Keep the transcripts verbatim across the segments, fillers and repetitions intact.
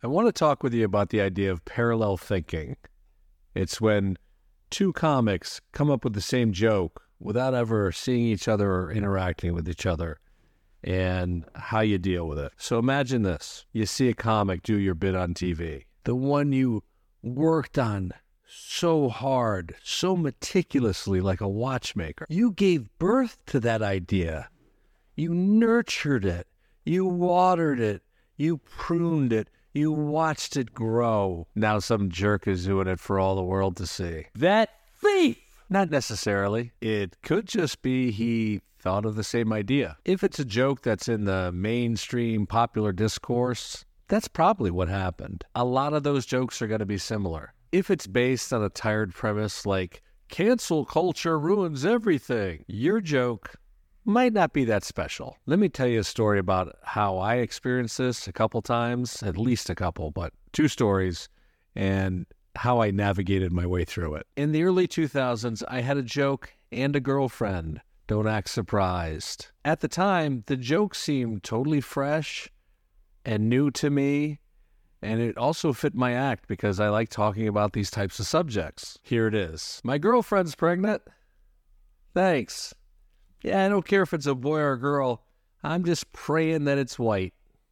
I want to talk with you about the idea of parallel thinking. It's when two comics come up with the same joke without ever seeing each other or interacting with each other, and how you deal with it. So imagine this. You see a comic do your bit on T V, the one you worked on so hard, so meticulously like a watchmaker. You gave birth to that idea. You nurtured it. You watered it. You pruned it. You watched it grow. Now some jerk is doing it for all the world to see. That thief! Not necessarily. It could just be he thought of the same idea. If it's a joke that's in the mainstream popular discourse, that's probably what happened. A lot of those jokes are going to be similar. If it's based on a tired premise like, cancel culture ruins everything, your joke might not be that special. Let me tell you a story about how I experienced this a couple times, at least a couple, but two stories, and how I navigated my way through it. In the early two thousands, I had a joke and a girlfriend. Don't act surprised. At the time, the joke seemed totally fresh and new to me, and it also fit my act because I like talking about these types of subjects. Here it is. My girlfriend's pregnant? Thanks. Yeah, I don't care if it's a boy or a girl. I'm just praying that it's white.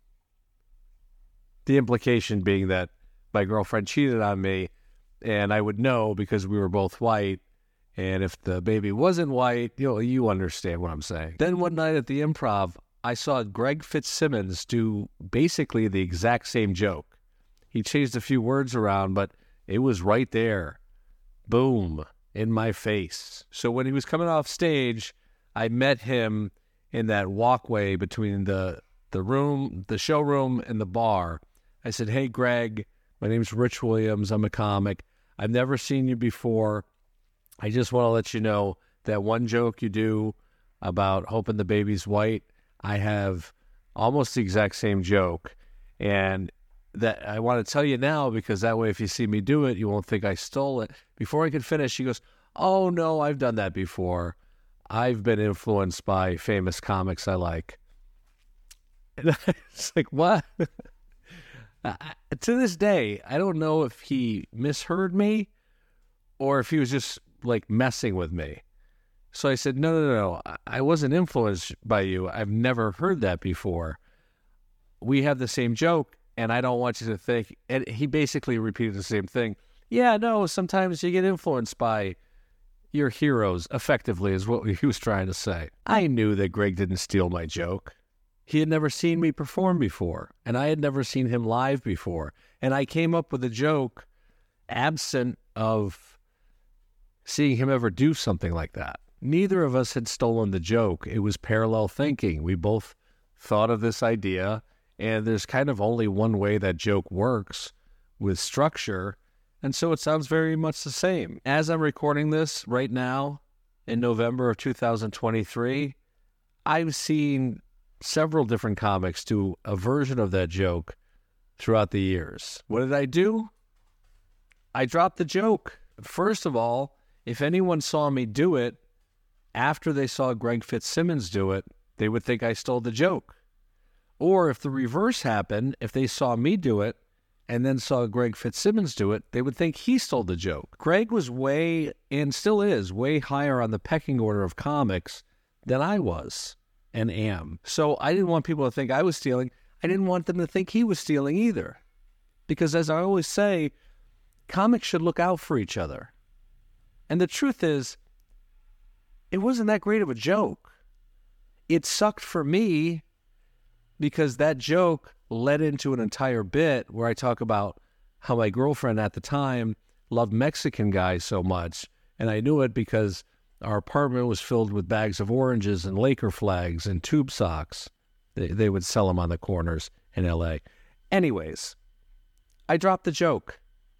The implication being that my girlfriend cheated on me, and I would know because we were both white. And if the baby wasn't white, you know, you understand what I'm saying. Then one night at the Improv, I saw Greg Fitzsimmons do basically the exact same joke. He changed a few words around, but it was right there. Boom, in my face. So when he was coming off stage, I met him in that walkway between the the room, the showroom, and the bar. I said, "Hey, Greg, my name's Rich Williams. I'm a comic. I've never seen you before. I just want to let you know that one joke you do about hoping the baby's white, I have almost the exact same joke. And that I want to tell you now because that way if you see me do it, you won't think I stole it." Before I could finish, he goes, "Oh, no, I've done that before. I've been influenced by famous comics I like." And it's like, what? uh, to this day, I don't know if he misheard me or if he was just like messing with me. So I said, no, no, no, I wasn't influenced by you. I've never heard that before. We have the same joke, and I don't want you to think, and he basically repeated the same thing. Yeah, no, sometimes you get influenced by your heroes, effectively, is what he was trying to say. I knew that Greg didn't steal my joke. He had never seen me perform before, and I had never seen him live before. And I came up with a joke absent of seeing him ever do something like that. Neither of us had stolen the joke. It was parallel thinking. We both thought of this idea, and there's kind of only one way that joke works, with structure, and so it sounds very much the same. As I'm recording this right now, in November of two thousand twenty-three, I've seen several different comics do a version of that joke throughout the years. What did I do? I dropped the joke. First of all, if anyone saw me do it, after they saw Greg Fitzsimmons do it, they would think I stole the joke. Or if the reverse happened, if they saw me do it and then saw Greg Fitzsimmons do it, they would think he stole the joke. Greg was way, and still is, way higher on the pecking order of comics than I was and am. So I didn't want people to think I was stealing. I didn't want them to think he was stealing either. Because as I always say, comics should look out for each other. And the truth is, it wasn't that great of a joke. It sucked for me because that joke led into an entire bit where I talk about how my girlfriend at the time loved Mexican guys so much. And I knew it because our apartment was filled with bags of oranges and Laker flags and tube socks. They, they would sell them on the corners in L A. Anyways, I dropped the joke.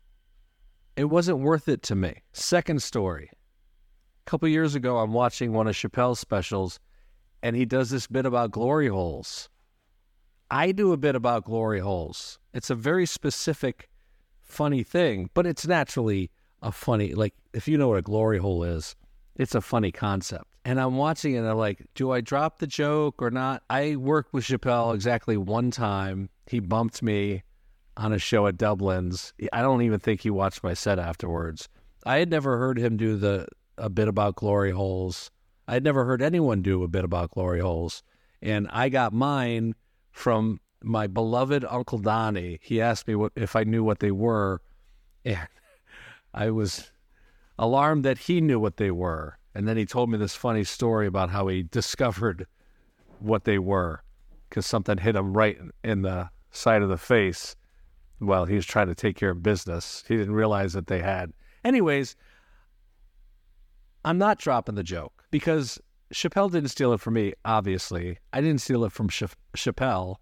It wasn't worth it to me. Second story. A couple years ago, I'm watching one of Chappelle's specials, and he does this bit about glory holes. I do a bit about glory holes. It's a very specific, funny thing, but it's naturally a funny, like, if you know what a glory hole is, it's a funny concept. And I'm watching it, and I'm like, do I drop the joke or not? I worked with Chappelle exactly one time. He bumped me on a show at Dublin's. I don't even think he watched my set afterwards. I had never heard him do the a bit about glory holes. I had never heard anyone do a bit about glory holes. And I got mine from my beloved Uncle Donnie. He asked me what, if I knew what they were. And I was alarmed that he knew what they were. And then he told me this funny story about how he discovered what they were because something hit him right in the side of the face while he was trying to take care of business. He didn't realize that they had. Anyways, I'm not dropping the joke because Chappelle didn't steal it from me, obviously. I didn't steal it from Ch- Chappelle.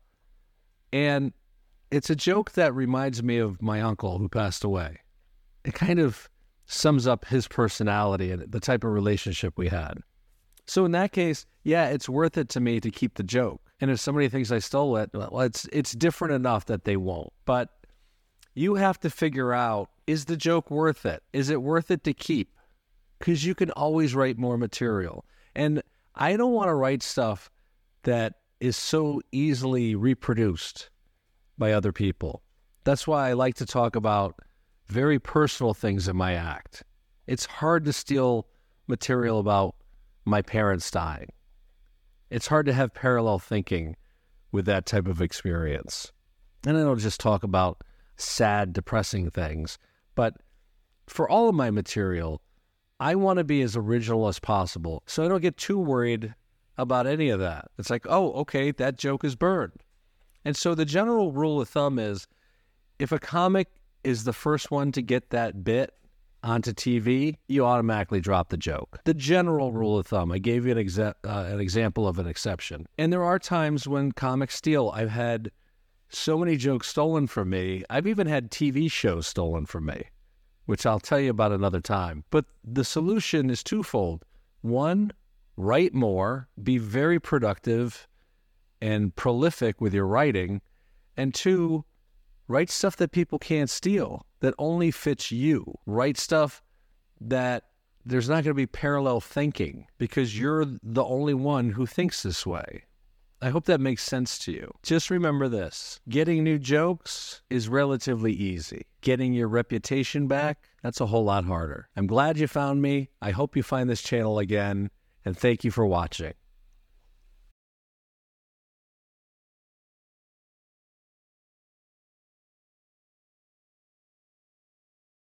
And it's a joke that reminds me of my uncle who passed away. It kind of sums up his personality and the type of relationship we had. So in that case, yeah, it's worth it to me to keep the joke. And if somebody thinks I stole it, well, it's it's different enough that they won't. But you have to figure out, is the joke worth it? Is it worth it to keep? Because you can always write more material. And I don't want to write stuff that is so easily reproduced by other people. That's why I like to talk about very personal things in my act. It's hard to steal material about my parents dying. It's hard to have parallel thinking with that type of experience. And I don't just talk about sad, depressing things, but for all of my material, I want to be as original as possible, so I don't get too worried about any of that. It's like, oh, okay, that joke is burned. And so the general rule of thumb is, if a comic is the first one to get that bit onto T V, you automatically drop the joke. The general rule of thumb. I gave you an, exa- uh, an example of an exception. And there are times when comics steal. I've had so many jokes stolen from me. I've even had T V shows stolen from me, which I'll tell you about another time. But the solution is twofold. One, write more, be very productive and prolific with your writing. And two, write stuff that people can't steal, that only fits you. Write stuff that there's not going to be parallel thinking because you're the only one who thinks this way. I hope that makes sense to you. Just remember this. Getting new jokes is relatively easy. Getting your reputation back, that's a whole lot harder. I'm glad you found me. I hope you find this channel again, and thank you for watching.